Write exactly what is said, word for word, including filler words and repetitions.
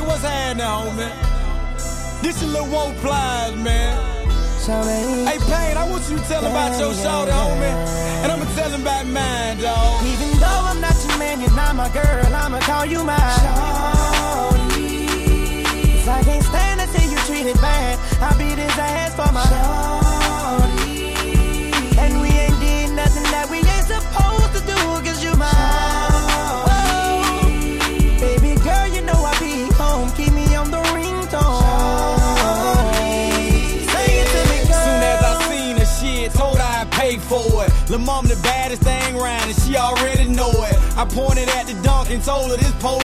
Hey, what's happening, homie? This is Lil Woe Plies, man. Hey, Payne, I want you to tell him about your shorty, homie. And I'ma tell him about mine, dawg. Even though I'm not your man, you're not my girl, I'ma call you my shorty. 'Cause I can't stand to see you treated bad. I beat his ass for my shorty. And we ain't did nothing that we ain't supposed to do, 'cause you my shorty. Baby girl, you know I be home, keep me on the ringtone. Sing it to me, girl. Soon as I seen the shit, told her I'd pay for it. Lil' mom the baddest thing round and she already know it. I pointed at the dunk and told her this pole